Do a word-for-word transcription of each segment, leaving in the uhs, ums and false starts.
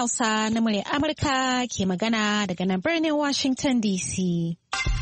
Hausa na muryar Amurka ke magana daga nan birnin Washington D C.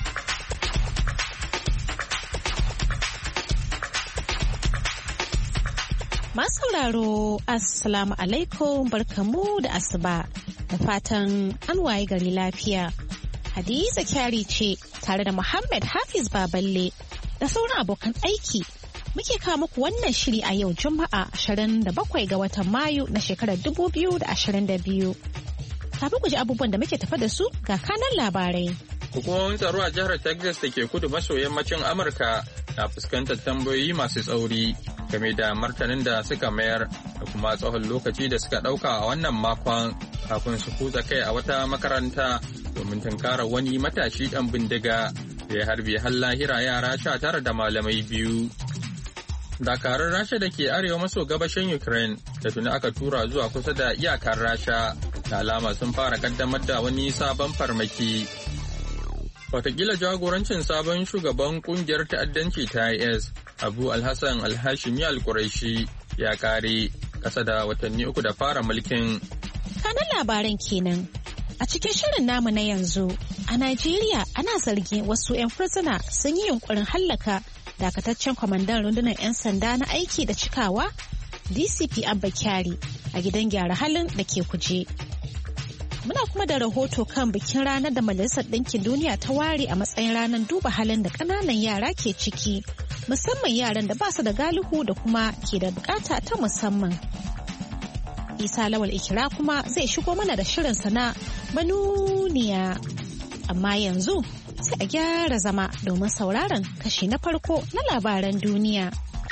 Masu sauraro, Assalamu alaikum, barkamu da asuba, da fatan an waye gari lafiya. Hadiza Kyari ce tare da Muhammad Hafiz Baballe da sauran abokan aiki. Muke kawo muku wannan shiri a yau Juma'a ashirin da bakwai ga watan Mayu na shekarar dubu biyu da ashirin da biyu. Kafin ku ji abubuwan da muke tafa da su ga kanan labarai. Hukumomin tsaro a jihar Texas da ke kudu maso yammacin Amurka na fuskantar tambayoyi masu tsauri game da martanin da suka mayar da kuma tsawon lokaci da suka ɗauka a wannan makon kafin su kutsa kai a wata makaranta domin tunkarar wani matashi ɗan bindiga da ya harbe har lahira yara sha tara da malamai biyu. Dakarun Rasha da ke arewa maso gabashin Ukraine da tuni aka tura zuwa kusa da iyakar Rasha da alama sun fara kaddamar da wani sabon farmaki. Watakila jagorancin sabon shugaban kungiyar ta'addanci ta I S, Abu Alhassan Alhashimi Alkuraishi ya kare kasa da watanni uku da fara mulkin. Kanan labaran kenan. A cikin shirin namu na yanzu, a Najeriya ana zargin wasu 'yan fursuna sun yi yunkurin hallaka dakataccen kwamandan rundunar 'yan sanda na aiki da cikawa D C P Abba Kyari a gidan gyara halin da ke Kuje. Muna kuma da rahoto kan bikin ranar da Majalisar Ɗinkin Duniya ta ware a matsayin ranar duba halin da ƙananan yara ke ciki, musamman yaran da ba su da galihu da kuma ke da bukata ta musamman. Isa Lawal Ikira kuma zai shigo mana da shirinsa na manuniya. Amma yanzu sai a gyara zama domin sauraron kashi na farko na labaran duniya.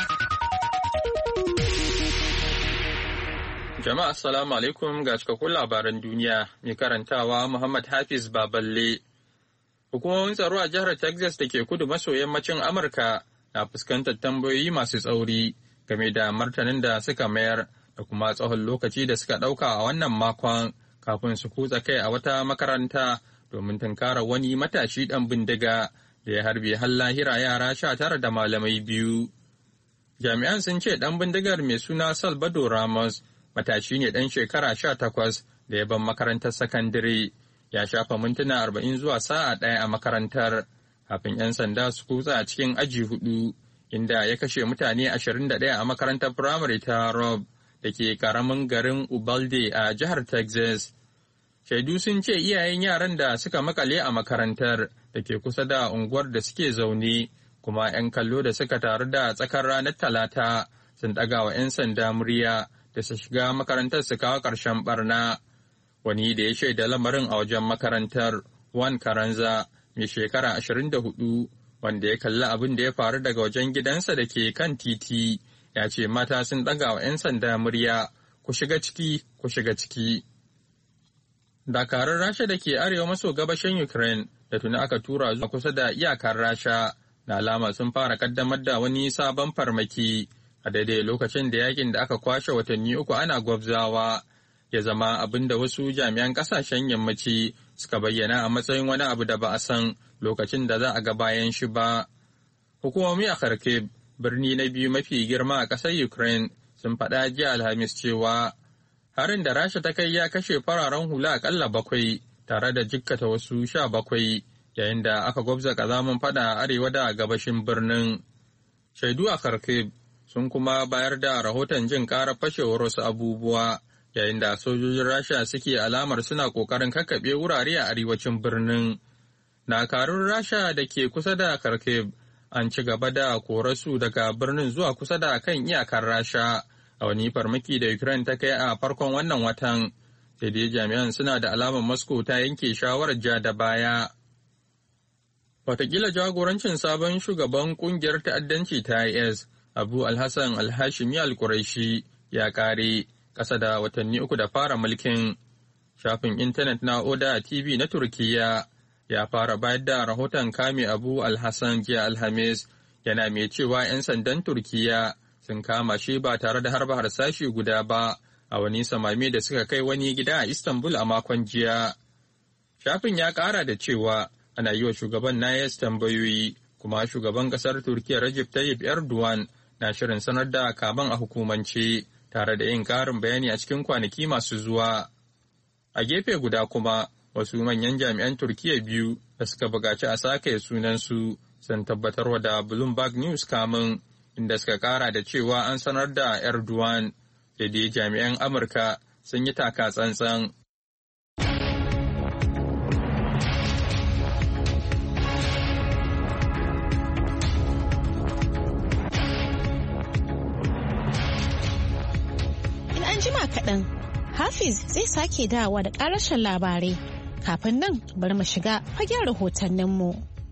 Jama'a assalamu alaikum ga cikakkun labaran duniya mai karantawa Muhammad Hafiz Baballe. Hukumomin tsaro a jihar Texas da ke kudu maso yammacin Amurka na fuskantar tambayoyi masu tsauri game da martanin da suka mayar da kuma tsawon lokaci da suka ɗauka a wannan makon kafin su kutsa kai a wata makaranta domin tunkarar wani matashi ɗan bindiga da ya harbe har lahira yara sha tara da malamai biyu. Jami'an sun ce ɗan bindigar mai suna Salvador Ramos matashi ne ɗan shekara sha takwas da ya ban makarantar sakandare, ya shafa mintuna arba'in zuwa sa'a ɗaya a makarantar kafin 'yan sanda su kutsa a cikin aji hudu inda ya kashe mutane ashirin da ɗaya a makarantar firamare ta Rob da ke ƙaramin garin Ubalde a jihar Texas. Shaidu sun ce iyayen yaran da suka makale a makarantar da ke kusa da unguwar da suke zaune kuma 'yan kallo da suka taru da tsakar ranar Talata sun ɗaga wa 'yan sanda murya da su shiga makarantar su kawo ƙarshen barna. Wani da ya shaida lamarin a wajen makarantar, Juan Carranza, mai shekara ashirin da hudu, wanda ya kalli abin da ya faru daga wajen gidansa da ke kan titi, ya ce mata sun ɗaga wa 'yan sanda murya, ku shiga ciki, ku shiga ciki. Dakarun Rasha da ke arewa maso gabashin Ukraine da tuni aka tura zuwa kusa da iyakar Rasha na alama sun fara kaddamar da wani sabon farmaki a daidai lokacin da yakin da aka kwashe watanni uku ana gwabzawa ya zama abin da wasu jami'an kasashen yammaci suka bayyana a matsayin wani abu da ba a san lokacin da za a ga bayan shi ba. Hukumomi a Kharkiv, birni na biyu mafi girma a ƙasar Ukraine, sun faɗa jiya Alhamis cewa harin da Rasha ta kai ya kashe fararen hula akalla bakwai tare da jikkata wasu sha bakwai yayin da aka gwabza ƙazamin faɗa a arewa da gabashin birnin. Shaidu a Kharkiv sun kuma bayar da rahoton jin ƙarar fashewar wasu abubuwa yayin da sojojin Rasha suke alamar suna ƙoƙarin kakkaɓe wurare a arewacin birnin. Dakarun Rasha da ke kusa da Kharkiv an ci gaba da korarsu daga birnin zuwa kusa da kan iyakar Rasha a wani farmaki da Ukraine ta kai a farkon wannan watan, sai dai jami'an suna da alamar Moscow ta yanke shawarar ja da baya. Watakila jagorancin sabon shugaban kungiyar ta'addanci ta I S, Abu Alhassan Alhashimi Alkuraishi ya kare ƙasa da watanni uku da fara mulkin. Shafin intanet na Oda T V na Turkiyya ya fara bayar da rahoton kame Abu Alhassan jiya Alhamis, yana mai cewa 'yan sandan Turkiyya sun kama shi ba tare da harba harsashi guda ba a wani samame da suka kai wani gida a Istanbul a makon jiya. Shafin ya ƙara da cewa ana yi wa shugaban na I S tambayoyi, kuma shugaban ƙasar Turkiyya Recep Tayyip Erdogan na shirin sanar da kaban a hukumance tare da yin ƙarin bayani a cikin kwanaki masu zuwa. A gefe guda kuma wasu manyan jami'an Turkiyya biyu da suka buƙaci a sake sunansu sun tabbatarwa da Bloomberg News kamun inda suka kara da cewa an sanar da Erdogan da dai jami'an Amurka sun yi taka tsantsan. In an jima kaɗan, Hafiz zai sake dawa da ƙarashin labarai. Kafin nan bari mu shiga fagen rahotanninmu.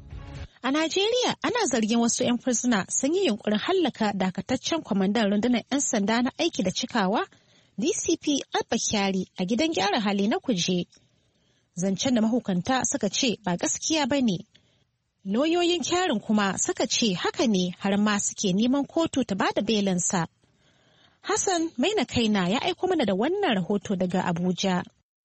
A Najeriya ana zargin wasu 'yan fursuna sun yi yunkurin hallaka dakataccen kwamandan rundunar 'yan sanda na aiki da cikawa D C P Abba Kyari a gidan gyara hali na Kuje. Zancen da mahukanta suka ce ba gaskiya ba ne. Lauyoyin Kyarin kuma suka ce haka ne har ma suke neman kotu ta bada belinsa. Hassan Maina Kaina ya aiko mana da wannan rahoto daga Abuja.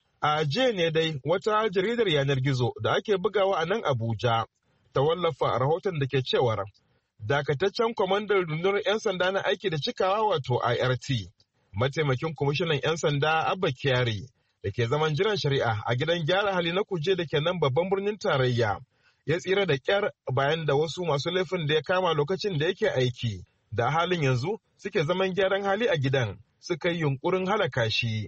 A jiya ne dai wata jaridar yanar gizo da ake bugawa a nan Abuja ta wallafa rahoton da ke cewar dakataccen kwamandan rundunar 'yan sanda na aiki da cikawa wato I R T, mataimakin kwamishinan 'yan sanda Abba Kyari da ke zaman jiran shari'a a gidan gyara hali na Kuje da ke nan babban birnin tarayya, ya tsira da kyar bayan da wasu masu laifin da ya kama lokacin da yake aiki da halin yanzu suke zaman gyaran hali a gidan suka yi yunkurin halaka shi.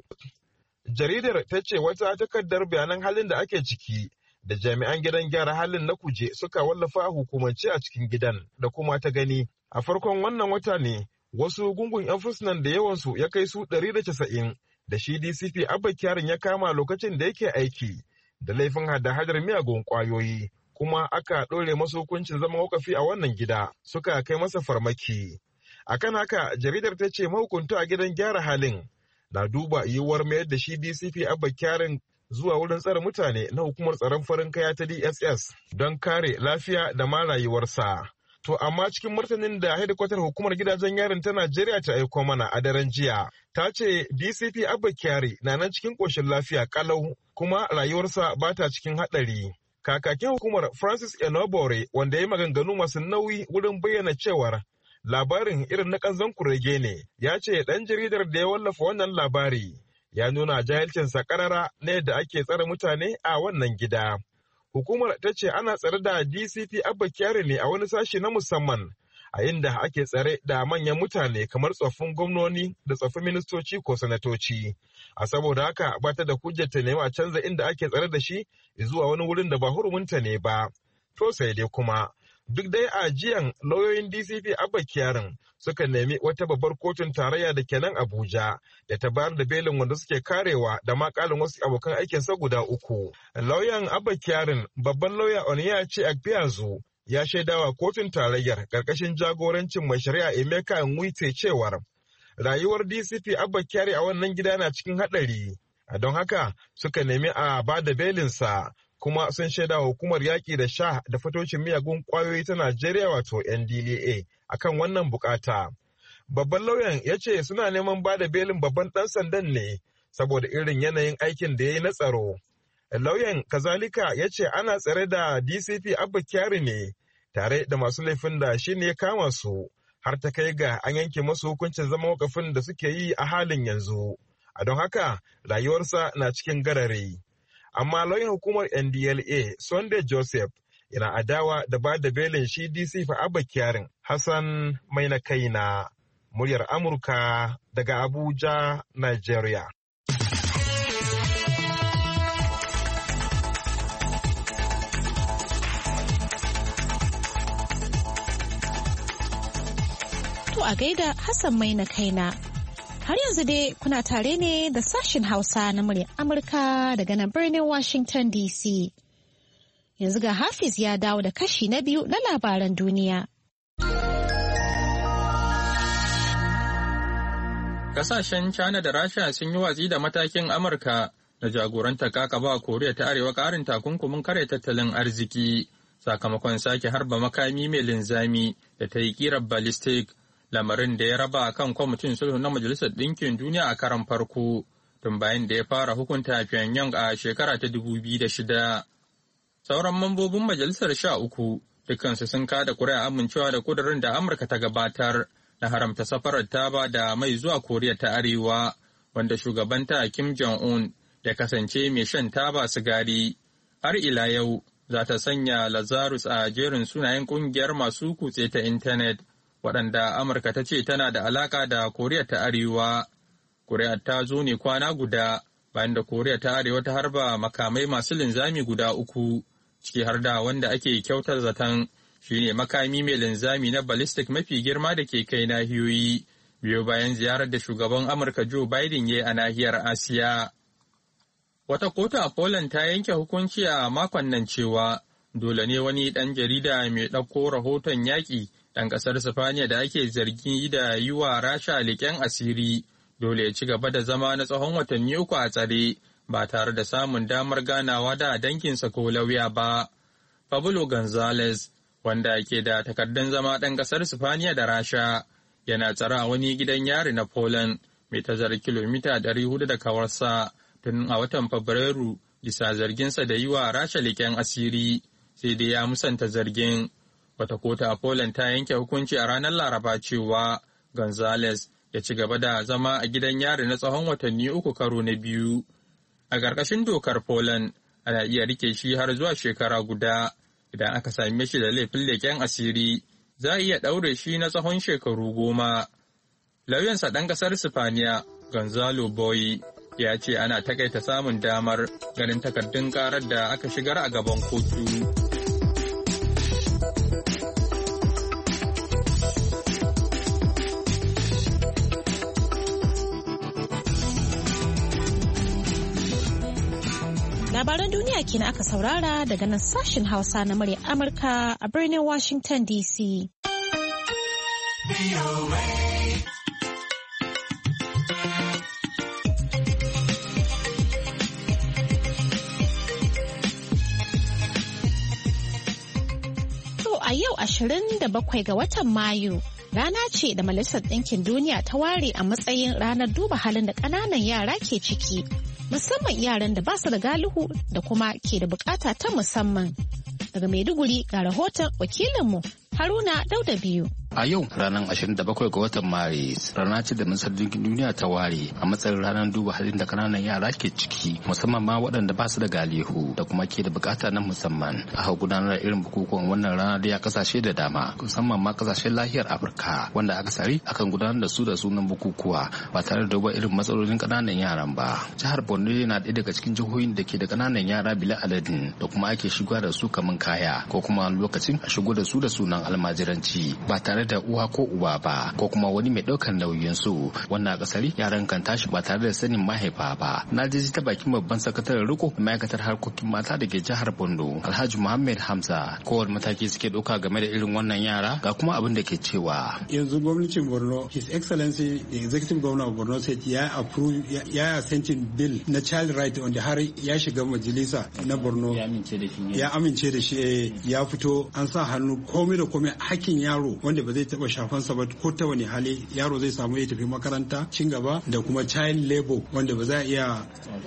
Jaridar ta ce wata takardar bayanan halin da ake ciki da jami'an gidan gyara halin na Kuje suka wallafa a hukumance a cikin gidan da kuma ta gani a farkon wannan wata ne wasu gungun 'yan fursunan da yawansu ya kai su ɗari da casa'in da shi D C P Abba Kyarin ya kama lokacin da yake aiki da laifin hada-hadar miyagun kwayoyi kuma aka ɗore masu hukuncin zama wakafi a wannan gida suka kai masa farmaki. Akan haka jaridar ta ce mahukunta a gidan gyara halin na duba yiwuwar mayar da shi D C P Abba Kyarin zuwa wurin tsare mutane na hukumar tsaron farin kaya ta D S S don kare lafiya da ma rayuwarsa. To amma cikin martanin da hedikwatar hukumar gidajen yarin ta Najeriya ta aiko mana a daren jiya, ta ce D C P Abba Kyari na nan cikin ƙoshin lafiya kalau kuma rayuwarsa ba ta cikin haɗari. Kakakin hukumar Francis Enobore wanda ya yi maganganu masu nauyi wurin bayyana cewar labarin irin na ƙanzon kurege ne, ya ce ɗan jaridar da ya wallafa wannan labari ya nuna jahilcinsa ƙarara na yadda ake tsare mutane a wannan gida. Hukumar ta ce ana tsare da D C P Abba Kyari ne a wani sashi na musamman, a inda ake tsare da manyan mutane kamar tsoffin gwamnoni da tsoffin ministoci ko sanatoci. A saboda haka ba ta da hujjar ta nemi a canza inda ake tsare da shi zuwa wani wurin da ba hurumunta ne ba. To sai dai kuma duk dai a jiyan lauyoyin D C P Abba Kyarin suka nemi wata babbar kotun tarayya da ke nan Abuja da ta bayar da belin wanda suke karewa da makalin wasu abokan aikinsa guda uku. Lauyan Abba Kyarin, babban lauya Oniyaci Agbiazu, ya shaidawa kotun tarayyar karkashin jagorancin mai shari'a Emeka Nwite cewar rayuwar D C P Abba Kyari a wannan gida na cikin haɗari. Don haka suka nemi a ba da belinsa kuma sun shaida hukumar yaƙi da sha da fatocin miyagun ƙwayoyi ta Najeriya wato N D L A akan wannan bukata. Babban lauyan ya ce suna neman ba da belin babban ɗan sandan ne saboda irin yanayin aikin da ya yi na tsaro. Lauyan kazalika ya ce ana tsare da D C P Abba Kyari ne tare da masu laifin da shi ne ya kama su har ta kai ga an yanke masu hukuncin zama wakafin da suke yi a halin yanzu. A don haka rayuwarsa na cikin garare. Amma lauyan hukumar N D L A Sunday Joseph yana adawa da ba da belin shi D C P Abba Kyarin. Hassan Maina Kaina, muryar Amurka daga Abuja, Nigeria. To a gaida Hassan Maina Kaina. Har yanzu dai kuna tare ne da sashen Hausa na muryar Amurka daga nan birnin Washington D C. Yanzu ga Hafiz ya dawo da kashi na biyu na labaran duniya. Kasashen China da Rasha sun yi watsi da matakin Amurka da jagoranta kakaba Koriya ta Arewa karin takunkumin kare tattalin arziki sakamakon sake harba makami mai linzami da ta yi kirar ballistic. Lamarin da ya raba kan kwamitin sulhu na Majalisar Ɗinkin Duniya a karan farko tun bayan da ya fara hukunta Pyongyang a shekara ta dubu biyu da shida. Sauran mambobin majalisar sha uku dukansu sun kada kuri'a amincewa da kudurin da Amurka ta gabatar na haramta safarar taba da mai zuwa Koriya ta Arewa, wanda shugabanta Kim Jong-un ya kasance mai shan taba sigari. Har ila yau za ta sanya Lazarus a jerin sunayen ƙungiyar masu kutse ta intanet waɗanda Amurka ta ce tana da alaƙa da Koriya ta Arewa. Koriya ta zo ne kwana guda bayan da Koriya ta Arewa ta harba makamai masu linzami guda uku, ciki har da wanda ake kyautar zaton shine makami mai linzami na ballistic mafi girma da ke kai nahiyoyi, biyo bayan ziyarar da shugaban Amurka Joe Biden ya yi a nahiyar Asiya. Wata kotu a Poland ta yanke hukunci a makon nan cewa dole ne wani ɗan jarida mai ɗauko rahoton yaƙi ɗan ƙasar Sifaniya da ake zargi da yi wa Rasha leƙen asiri dole ya ci gaba da zama na tsawon watanni uku a tsare ba tare da samun damar ganawa da danginsa ko lauya ba. Pablo Gonzalez, wanda ke da takardun zama ɗan ƙasar Sifaniya da Rasha, yana tsare a wani gidan yari na Poland mai tazarar kilomita ɗari hudu da kawarsa tun a watan Fabrairu bisa zarginsa da yi wa Rasha leƙen asiri, sai dai ya musanta zargin. Wata kotu a Poland ta yanke hukunci a ranar Laraba cewa Gonzalez ya ci gaba da zama a gidan yari na tsawon watanni uku karo na biyu. A ƙarƙashin dokar Poland, ana iya rike shi har zuwa shekara guda. Idan aka same shi da laifin leƙen asiri, za a iya ɗaure shi na tsawon shekaru goma. Lauyansa ɗan ƙasar Sifaniya, Gonzalo Boy, ya ce ana takaita samun damar ganin takardun ƙarar da aka shigar a gaban kotu. Labaran duniya kenan aka saurara daga nan sashen Hausa na murya Amurka a birnin Washington D C. To a yau ashirin da bakwai ga watan Mayu rana ce da Majalisar Ɗinkin Duniya ta ware a matsayin ranar duba halin da ƙananan yara ke ciki. Musamman yaran da ba su da galihu da kuma ke da bukata ta musamman. Daga Maiduguri ga rahoton wakilinmu Haruna Dauda biyu. A yau ranar ashirin da bakwai ga watan Maris rana ce da Majalisar Ɗinkin Duniya ta ware a matsayin ranar duba halin da kananan yara ke ciki, musamman ma waɗanda ba su da galihu da kuma ke da bukata na musamman. Aka gudanar da irin bukukuwan wannan rana da ya kasashe da dama, musamman ma kasashen lahiyar Afirka, wanda akasari akan gudanar da su da sunan bukukuwa ba tare da duba irin matsalolin kananan yaran ba. Jihar Borno na ɗaya daga cikin jihohin da ke da kananan yara bila adadin da kuma ake shiga da su kaman kaya ko kuma lokacin a shigo da su da sunan almajiranci ba tare da uwa ko uba ba ko kuma wani mai ɗaukar nauyin su. Wannan kasari yaran kan tashi ba tare da sanin mahaifa ba. Na ji ta bakin babban sakataren riko ma'aikatar harkokin mata da ke jihar Borno, Alhaji Muhammad Hamza, kowane mataki suke ɗauka game da irin wannan yara ga kuma abin da ke cewa. Yanzu gwamnatin Borno, His Excellency the Executive Governor of Borno State ya approve ya assenting bill na child right wanda har ya shiga majalisa na Borno. Ya amince da shi. Ya amince da shi ya fito an sa hannu komai da komai hakkin yaro wanda ba zai taba shafansa ba ko ta wani hali yaro zai samu ya tafi makaranta cin gaba da kuma child labor wanda ba za a iya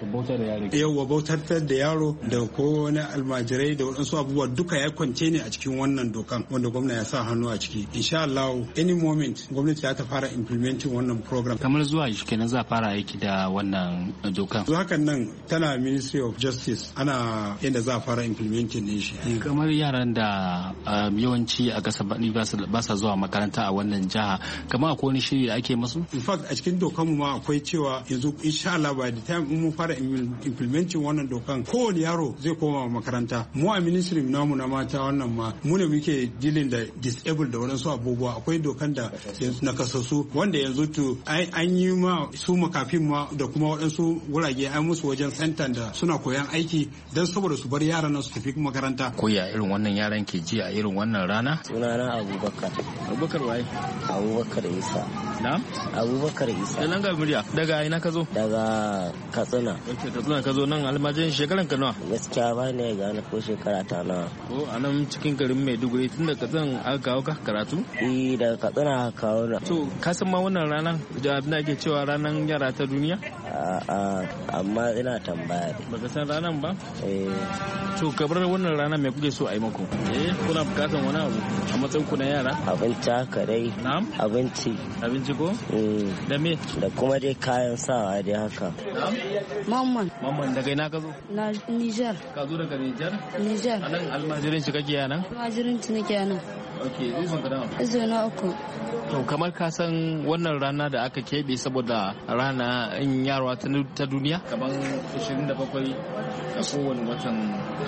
yawa bautar da yaro da ko wani almajirai da waɗansu abubuwa duka ya kwance ne a cikin wannan dokan wanda gwamna ya sa hannu a ciki. Insha Allah any moment gwamnati za ta fara implementing wannan program. Kamar zuwa shi kenan za a fara aiki da wannan dokan. Zuwa hakan nan tana Ministry of Justice ana yadda za a fara implementing ne shi. Kamar yaran da yawanci a kasa ba sa zuwa makaranta a wannan jiha, kamar akwai wani shiri da ake masu? In fact a cikin dokanmu ma akwai cewa yanzu insha Allah by the time mun fara implementing wannan dokan kowane yaro zai koma makaranta. Mu a ministry namu na mata wannan ma mu ne muke dealing da disabled da wadansu abubuwa. Akwai dokan da na kasasu wanda yanzu to an yi ma su makafin ma da kuma wadansu wurage an musu wajen center da suna koyan aiki don saboda su bar yaran nan su tafi makaranta. Ko ya irin wannan yaran ke ji a irin wannan rana? Sunana Abubakar. Abubakar waye? Abubakar Isa. Na? Abubakar Isa. Da nan ga murya. Daga ina ka zo? Daga Katsina. Ok, Katsina ka zo nan almajin shekaran ka nawa? Gaskiya ba ne ga na ko shekara ta nawa. Ko a nan cikin garin Maiduguri tun da Katsina aka kawo ka karatu? Eh, daga Katsina aka kawo na. To, ka san ma wannan ranar da abin da ake cewa ranar yara ta duniya? A'a, amma ina tambaya dai. Baka san ranar ba? Eh. To kabar wannan rana mai kuke so a yi muku? Eh, kuna bukatan wani abu a matsayin ku na yara? Abinci haka dai. Na'am? Abinci. Abinci ko? Mm. Da me? Da kuma dai kayan sawa dai haka. Na'am? Mamman. Mamman daga ina ka zo? Na Niger. Ka zo daga Niger? Niger. A nan almajirin shi kake yana? Almajirin ci nake yana. Ok, izon ka dawa? Izo na uku. To kamar ka san wannan rana da aka keɓe saboda rana in yaro ta duniya? Kamar ashirin da bakwai a kowane watan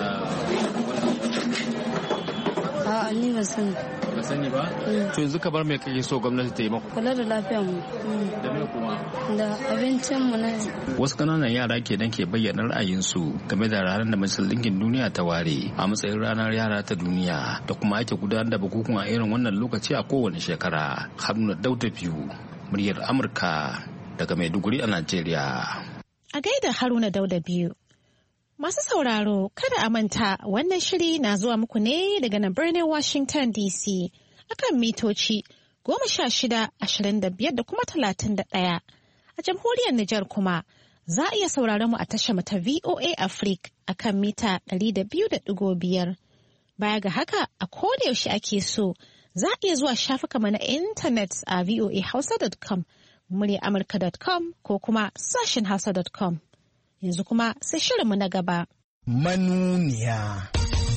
A'a, ni ba sani. Ba sani ba? To yanzu kamar me kake so gwamnati ta yi maku? Kula da lafiyar mu. Da me kuma? Da abincin mu na. Wasu kananan yara kenan ke bayyana ra'ayinsu game da ranar da Majalisar Ɗinkin Duniya ta ware a matsayin ranar yara ta duniya da kuma ake gudanar da bukukuwan irin wannan lokaci a kowane shekara. Haruna Dauda biyu, muryar Amurka daga Maiduguri a Najeriya. A gaida Haruna Dauda biyu. Masu sauraro, kada a manta wannan shiri na zuwa muku ne daga nan birnin Washington D C akan mitoci goma sha shida, ashirin da biyar da kuma talatin da ɗaya. A jamhuriyar Nijar kuma za a iya sauraron mu a tashar mu ta V O A Africa akan mita ɗari da biyu da ɗigo biyar. Baya ga haka a koda yaushe ake so za a iya zuwa shafukanmu na intanet a voa hausa dot com, murya amurka dot com ko kuma sashen hausa dot com. Yanzu kuma sai shirinmu na gaba. Manuniya.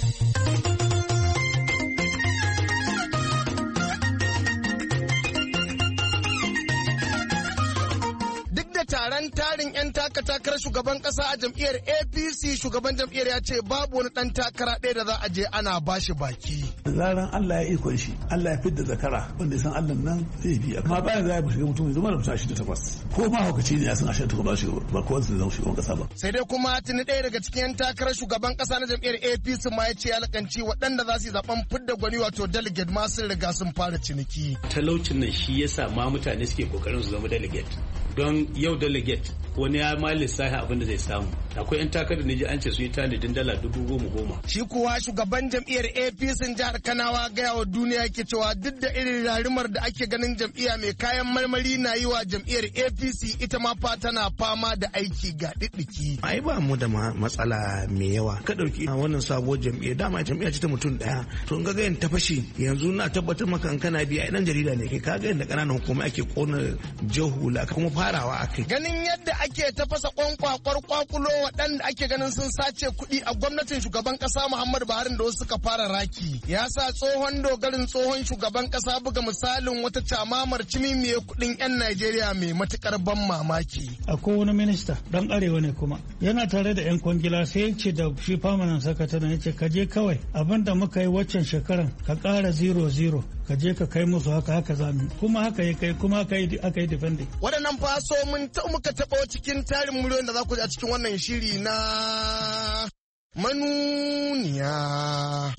Taron tarin 'yan taka-takarar shugaban kasa a jam'iyyar A P C, shugaban jam'iyyar ya ce babu wani dan takara ɗaya da za a je ana bashi baki. Zaran Allah ya ikon shi, Allah ya fidda zakara wanda ya san Allah nan zai biya. Amma bayan za a shiga mutum ya zama da mutum ashirin da takwas. Ko ma hukaci ne ya san ashirin da takwas ba shi ba ko wanda zai zama shugaban kasa ba. Sai dai kuma tuni ɗaya daga cikin 'yan takarar shugaban kasa na jam'iyyar A P C ma ya ce alakanci waɗanda za su yi zaben fidda gwani wato delegate ma sun riga sun fara ciniki. Talaucin nan shi yasa ma mutane suke kokarin su zama delegate. Don yau delegate wani ya ma lissafi abin da zai samu. Akwai 'yan takarar da ji an ce su yi tanadin dala dubu goma goma. Shi kuwa shugaban jam'iyyar A P C jihar Kanawa gaya wa duniya ke cewa duk da irin rarumar da ake ganin jam'iyya mai kayan marmari na yi wa jam'iyyar A P C ita ma fa tana fama da aiki ga ɗiɗɗiki. Ai ba mu da matsala mai yawa. Ka ɗauki wannan sabuwar jam'iyya dama jam'iyya ce ta mutum ɗaya. To in ga gayan ta fashe yanzu na tabbatar maka in kana biya idan jarida ne kai ka ga yadda ƙananan hukumai ake ƙona jahula kuma farawa akai. Ganin yadda ake tafasa kwankwakwar kwakulo waɗanda ake ganin sun sace kuɗi a gwamnatin shugaban ƙasa Muhammadu Buhari da wasu suka fara raki ya sa tsohon dogarin tsohon shugaban ƙasa buga misalin wata camamar cimimiyar kuɗin 'yan Najeriya mai matukar ban mamaki. Akwai wani minista dan arewa ne kuma yana tare da 'yan kwangila sai ya ce da shi famanan sakataren ya ce ka je kawai abinda muka yi waccan shekaran ka ƙara zero zero ka je ka kai musu haka haka zamu kuma haka ya kai kuma haka yi aka yi defending. Waɗannan faso mun ta muka taɓa cikin tarin muryoyin da za ku ji a cikin wannan shiri na manuniya.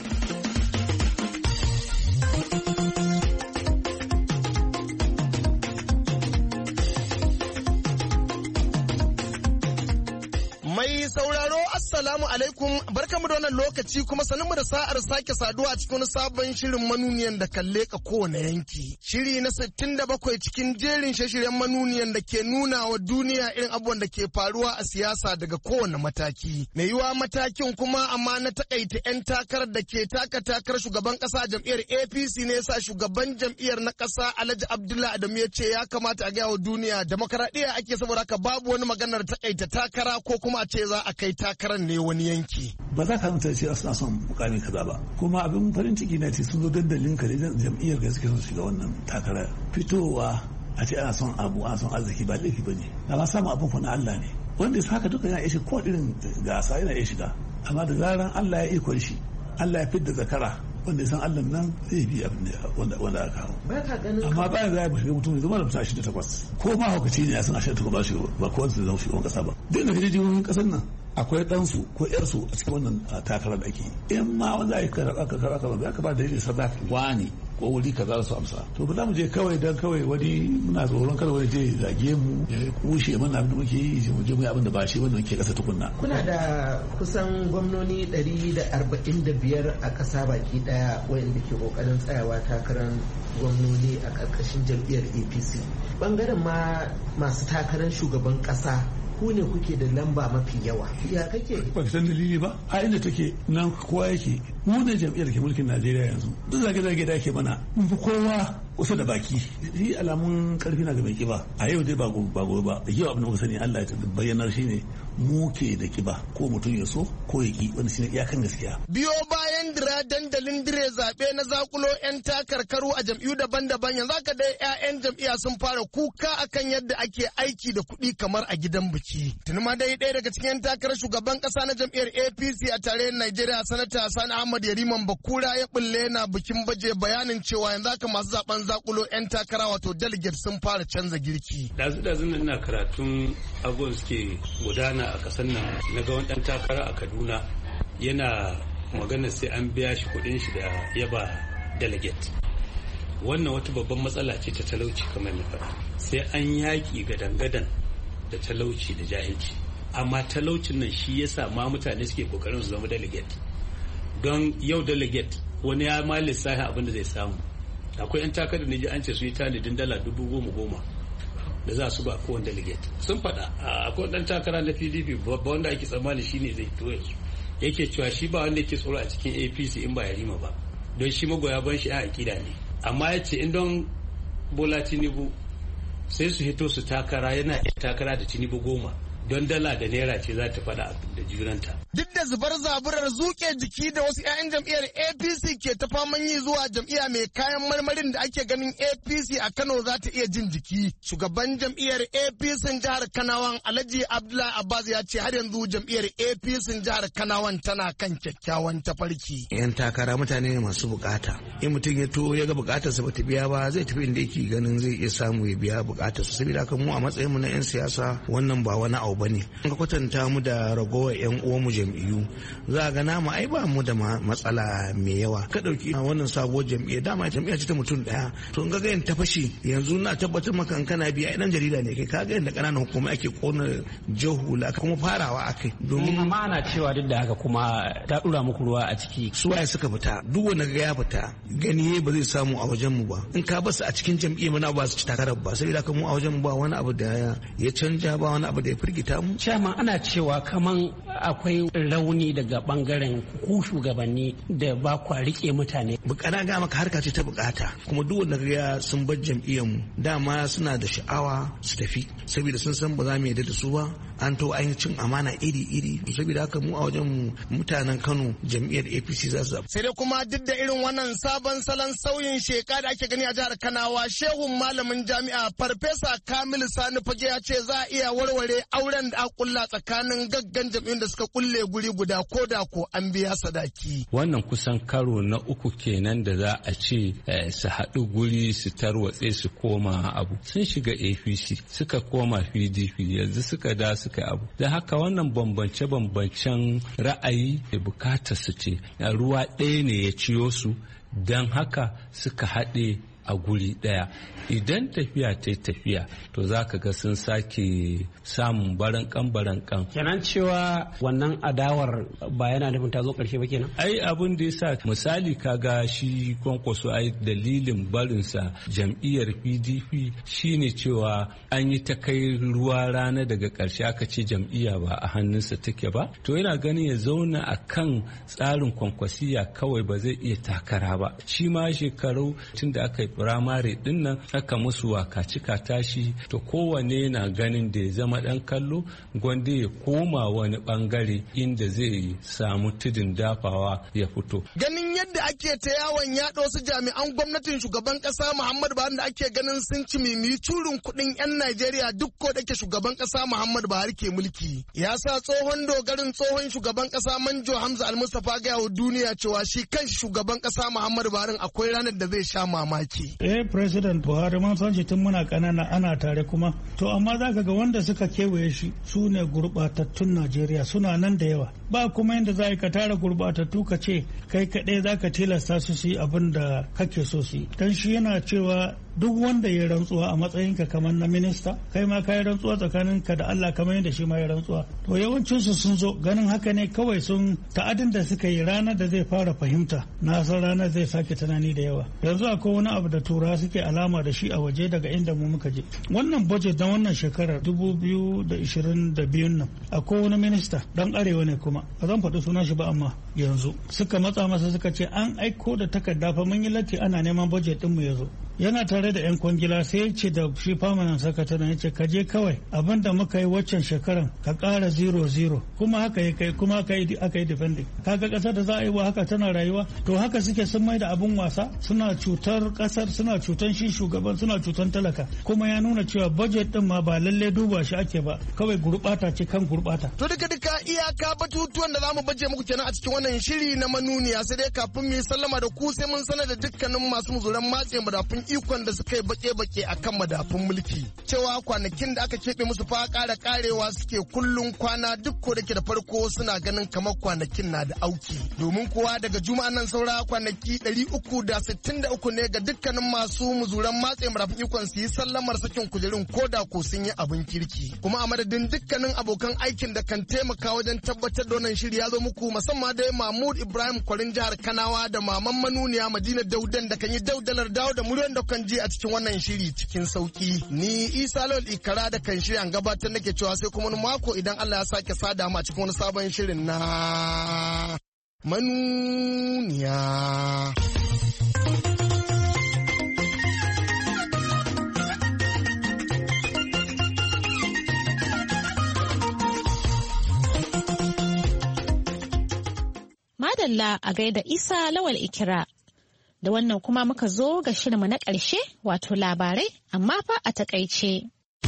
Mai sauraro assalamu alaikum, barkamu da wannan lokaci kuma sanin da sa'ar sake saduwa a cikin wani sabon shirin manuniyan da kan leka kowane yanki. Shiri na sittin da bakwai cikin jerin shirye-shiryen manuniyan da ke nuna wa duniya irin abubuwan da ke faruwa a siyasa daga kowane mataki. Mai yiwa matakin kuma amma na takaita 'yan takarar da ke taka takarar shugaban kasa a jam'iyyar A P C ne yasa shugaban jam'iyyar na kasa Alhaji Abdullahi Adamu ya ce ya kamata a gaya wa duniya demokaradiyya ake saboda haka babu wani maganar takaita takara ko kuma a ce za a kai takarar ne wani yanki. Ba za ka mutu ce suna son mukami kaza ba. Kuma abin farin ciki na ce sun zo dandalin ka da jam'iyyar da suke son shiga wannan takarar. Fitowa a ce ana son abu ana son arziki ba laifi ba ne. Da ma samun abin fa na Allah ne. Wanda ya saka duka yana iya shiga ko irin gasa yana iya shiga. Amma da zaran Allah ya ikon shi, Allah ya fidda zakara wanda ya san Allah nan zai bi abin wanda wanda aka kawo. Amma bayan za a shiga mutum ya zama da mutum ashirin da takwas. Ko ma hukaci ne ya san ashirin da takwas ba shi ba ko wanda zai zama shugaban kasa ba. Duk da kaje jihohin kasar nan akwai ɗansu ko ƴarsu a cikin wannan takarar da ake yi. In ma wanda aka karɓa ka karɓa ka ba ka ba da dalilin sadaka wani ko wuri kaza da su amsa. To ba za mu je kawai dan kawai wani muna tsoron kada wani je zage mu ya kushe mana abin da muke yi mu je mu yi abin da ba shi wanda muke kasa tukunna. Kuna da kusan gwamnoni ɗari da arba'in da biyar a ƙasa baki ɗaya wanda ke ƙoƙarin tsayawa takarar gwamnoni a ƙarƙashin jam'iyyar A P C. Bangaren ma masu takarar shugaban ƙasa ku ne kuke da lamba mafi yawa ya kake ba ka san dalili ba a inda take nan kowa yake mu ne jam'iyyar ke mulkin Najeriya yanzu duk zage-zage da ake mana mun fi kowa kusa da baki shi alamun karfi na ga mai kiba a yau dai ba gobe ba yau abin da muka sani Allah ya bayyanar shine mu ke da kiba ko mutum ya so ko ya ki wani shine iyakan gaskiya biyo bayan dira dandalin dire zabe na zakulo yan takarkaru a jam'iyyu daban-daban yanzu aka dai ƴaƴan jam'iyya sun fara kuka akan yadda ake aiki da kuɗi kamar a gidan biki tuni ma dai ɗaya daga cikin yan takarar shugaban ƙasa na jam'iyyar A P C a tarayyar Najeriya sanata Sani Ahmad Yariman Bakura ya bulle na bikin baje bayanin cewa yanzu haka masu zaben zakulo yan takara wato delegate sun fara canza girki dazu-dazu ina karatun abubuwan suke gudana a kasar nan na ga wani dan takara a Kaduna yana magana sai an biya shi kudin shi da yaba delegate wannan wata babban matsala ce ta talauci kamar na faɗa sai an yaƙi gadan-gadan da talauci da jahilci amma talaucin nan shi yasa ma mutane suke kokarin su zama delegate don yau delegate wani ya ma lissafi abin da zai samu akwai yan takarar da ji an ce su yi tanadin dala dubu goma goma da za su ba kowane delegate sun faɗa akwai ɗan takara na P D P babba wanda ake tsammani shine zai fito yanzu yake cewa shi ba wanda yake tsoro a cikin A P C in ba Yarima ba don shi magoya ban shi a akida ne amma ya ce in don Bola Tinubu sai su hito su takara yana iya takara da Tinubu goma don dala da naira ce za ta faɗa da junanta. Duk da zubar zaburar zuke jiki da wasu 'ya'yan jam'iyyar A P C ke ta faman yi zuwa jam'iyya mai kayan marmarin da ake ganin A P C a Kano za ta iya jin jiki. Shugaban jam'iyyar A P C jihar Kanawan Alhaji Abdullahi Abbas ya ce har yanzu jam'iyyar A P C jihar Kanawan tana kan kyakkyawan tafarki. 'Yan takara mutane ne masu bukata. In mutum ya to ya ga bukatarsa ba ta biya ba zai tafi inda yake ganin zai iya samu ya biya bukatarsa. Saboda haka mu a matsayin mu na 'yan siyasa wannan ba wani abu bane. An ka kwatanta mu da ragowar 'yan uwanmu jam'iyyu za ga namu ai ba mu da matsala mai yawa. Ka dauki wannan sabuwar jam'iyya dama jam'iyya ce ta mutum daya to in ga gayan ta fashi yanzu na tabbatar maka in kana biya idan jarida ne kai ka ga yadda kananan hukumai ake kona jahula kuma farawa akai domin amma ana cewa duk da haka kuma ta dura muku ruwa a ciki su waye suka fita duk wanda ga ya fita gani ba zai samu a wajen mu ba in ka basu a cikin jam'iyya mana ba su ci takarar ba saboda haka mu a wajen mu ba wani abu da ya canja ba wani abu da ya firgita mu. Shama ana cewa kaman akwai rauni daga bangaren ku shugabanni da ba kwa rike mutane. Bukana ga maka harka ce ta bukata kuma duk wanda ga sun bar jam'iyyar mu dama suna da sha'awa su tafi saboda sun san ba za mu yarda da su ba an to an cin amana iri-iri saboda haka mu a wajen mu mutanen Kano jam'iyyar A P C za su. Sai dai kuma duk da irin wannan sabon salon sauyin sheka da ake gani a jihar Kanawa shehun malamin jami'a Farfesa Kamilu Sani Fage ya ce za a iya warware auren da aka kulla tsakanin gaggan jam'iyyun da suka kulle guri guda ko da ko an biya sadaki. Wannan kusan karo na uku kenan da za a ce su haɗu guri su tarwatse su koma abu sun shiga A P C suka koma P D P yanzu suka da suka abu da haka wannan bambance-bambancen ra'ayi da bukatar su ce ruwa ɗaya ne ya ciyo su don haka suka haɗe a guri ɗaya idan tafiya ta tafiya to za ka ga sun sake samun barankan barankan kenan cewa wannan adawar ba yana nufin ta zo ƙarshe ba kenan ai abin da yasa misali kaga shi Kwankwaso ai dalilin barinsa jam'iyyar P D P shine cewa an yi ta kai ruwa rana daga ƙarshe aka ce jam'iyya ba a hannunsa take ba to yana ganin ya zauna a kan tsarin Kwankwasiya kawai ba zai iya takara ba shi ma shekaru tun da aka yi firamare din nan aka musu waka-cika tashi to kowane na ganin da ya zama dan kallo gwanda ya koma wani bangare inda zai samu tudun dafawa ya fito. Ganin yadda ake ta yawon yaɗa wasu jami'an gwamnatin shugaban ƙasa Muhammadu Buhari da ake ganin sun ci mimi curin kuɗin 'yan Najeriya duk ko dake shugaban ƙasa Muhammadu Buhari ke mulki. Ya sa tsohon dogarin tsohon shugaban ƙasa Manjo Hamza Al-Mustapha ga yawo duniya cewa shi kanshi shugaban ƙasa Muhammadu Buhari akwai ranar da zai sha mamaki. Eh President Buhari mun san shi tun muna kanana ana tare kuma to amma zaka ga wanda suka kewaye shi su ne gurbatattun Najeriya suna nan da yawa ba kuma yadda za ka tara gurbatattu ka ce kai kaɗai za ka tilasta su su yi abin da kake so su yi. Dan shi yana cewa duk wanda ya rantsuwa a matsayinka kamar na minista, kai ma ka yi rantsuwa tsakaninka da Allah kamar yadda shi ma ya rantsuwa. To yawancinsu sun zo ganin haka ne kawai sun ta'adin da suka yi ranar da zai fara fahimta, na san ranar zai sake tunani da yawa. Yanzu akwai wani abu da turawa suke alama da shi a waje daga inda mu muka je. Wannan budget na wannan shekarar dubu biyu da ishirin da biyun nan akwai wani minista dan arewa ne kuma ba zan faɗi sunan shi ba, amma yanzu suka matsa masa suka ce an aiko da takarda fa mun yi latti ana neman budget din mu ya zo. Yana tare da 'yan kwangila sai ya ce da shi famanan sakataren ya ce ka je kawai abin da muka yi waccan shekaran ka ƙara zero zero, kuma haka ya kai kuma aka yi defending. Kaga ƙasar da za a yi wa haka tana rayuwa, to haka suke sun mai da abin wasa, suna cutar ƙasar, suna cutar shi shugaban, suna cutar talaka, kuma ya nuna cewa budget din ma ba lalle duba shi ake ba, kawai gurɓata ce kan gurɓata. To duka duka iyaka batutuwan da zamu baje muku kenan a cikin wannan shiri na manuniya, sai dai kafin mu yi sallama da ku sai mun sanar da dukkanin masu muzuran matse madafun ikon da suka yi bake-bake a kan madafun mulki cewa kwanakin da aka keɓe musu fa ƙara ƙarewa suke kullum kwana duk ko da ke da farko suna ganin kamar kwanakin na da auki, domin kuwa daga juma'a nan saura kwanaki ɗari uku da sittin da uku ne ga dukkanin masu muzuran matse madafun ikon su yi sallamar sakin kujerun ko da ko sun yi abin kirki. Kuma a madadin dukkanin abokan aikin da kan taimaka wajen tabbatar da wannan shiri ya zo muku, musamman dai Mahmud Ibrahim Kwarin jihar Kanawa da maman manuniya Madina Daudan da kan yi daudalar dawo da muryar da kan je a cikin wannan shiri cikin sauki. Ni Isa Lawal Ikara da kan shirya gabatar nake cewa sai kuma wani mako idan Allah ya sake sada mu a cikin wani sabon shirin na manuniya. Madalla a gaida Isa Lawal Ikira. Da wannan kuma muka zo ga shirinmu na ƙarshe, wato labarai amma fa a takaice.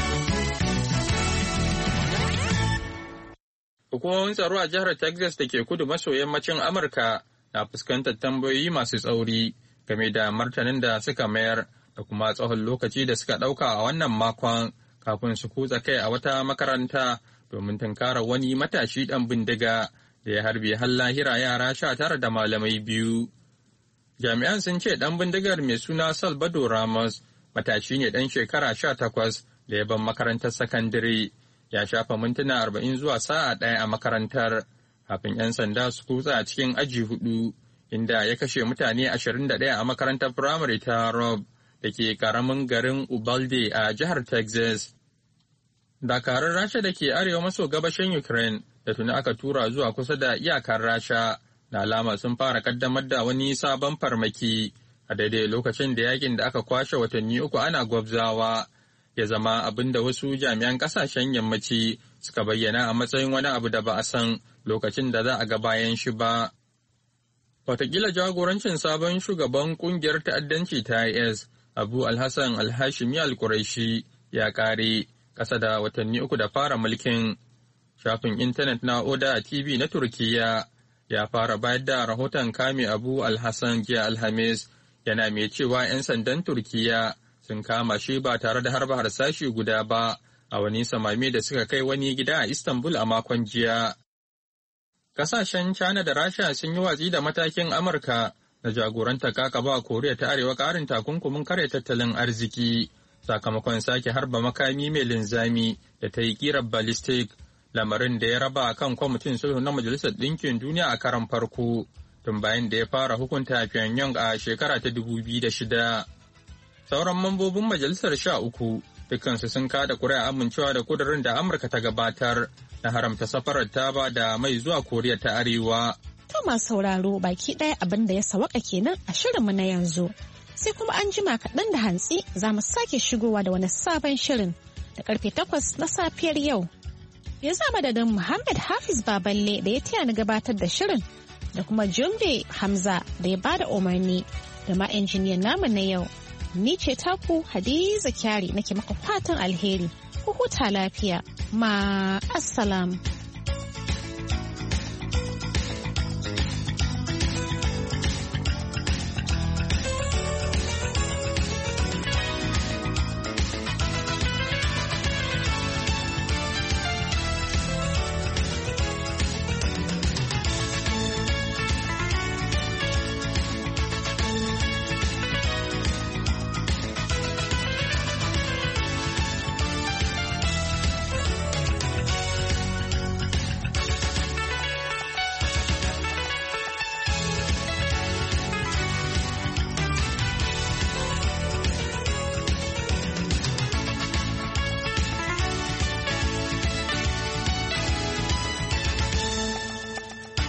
Hukumomin tsaro a jihar Texas da ke kudu maso yammacin Amurka na fuskantar tambayoyi masu tsauri game da martanin da suka mayar da kuma tsawon lokaci da suka ɗauka a wannan makon kafin su kutsa kai a wata makaranta domin tunkara wani matashi ɗan bindiga da ya harbe har lahira yara sha tara da malamai biyu. Jami'an sun ce ɗan bindigar mai suna Salvador Ramos matashi ne ɗan shekara sha takwas da ya ban makarantar sakandare, ya shafa mintuna arba'in zuwa sa'a ɗaya a makarantar kafin 'yan sanda su kutsa a cikin aji hudu, inda ya kashe mutane ashirin da ɗaya a makarantar firamare ta Rob da ke karamin garin Ubalde a jihar Texas. Dakarun Rasha da ke arewa maso gabashin Ukraine da tuni aka tura zuwa kusa da iyakar Rasha na alama sun fara kaddamar da wani sabon farmaki a daidai lokacin da yakin da aka kwashe watanni uku ana gwabzawa ya zama abin da wasu jami'an kasashen yammaci suka bayyana a matsayin wani abu da ba a san lokacin da za a ga bayan shi ba. Watakila jagorancin sabon shugaban kungiyar ta'addanci ta I S Abu Alhassan Alhashimi Al-Quraishi ya kare kasa da watanni uku da fara mulkin. Shafin intanet na Oda T V na Turkiyya ya fara bayar da rahoton kame Abu Alhassan jiya Alhamis, yana mai cewa 'yan sandan Turkiyya sun kama shi ba tare da harba harsashi guda ba a wani samami da suka kai wani gida a Istanbul a makon jiya. Kasashen China da Rasha sun yi watsi da matakin Amurka na jagoranta kakaba Koriya ta Arewa karin takunkumin kare tattalin arziki sakamakon sake harba makami mai linzami da ta yi kirar ballistic, lamarin da ya raba kan kwamitin sulhu na Majalisar Ɗinkin Duniya a karan farko tun bayan da ya fara hukunta Pyongyang a shekara ta dubu biyu da shida. Sauran mambobin majalisar sha uku dukkansu sun kada kuri'a amincewa da kudurin da Amurka ta gabatar na haramta safarar taba da mai zuwa Koriya ta Arewa. To masu sauraro baki ɗaya abin da ya sawaka kenan a shirinmu na yanzu. Sai kuma an jima kaɗan da hantsi za mu sake shigowa da wani sabon shirin da karfe takwas na safiyar yau. Ya za madadin Muhammad Hafiz Baballe da ya taya ni gabatar da shirin da kuma Jumbe Hamza da ya bada umarni da ma injiniyan namu na yau. Ni ce taku Hadiza Kyari nake maka fatan alheri. Ku huta lafiya. Ma assalam.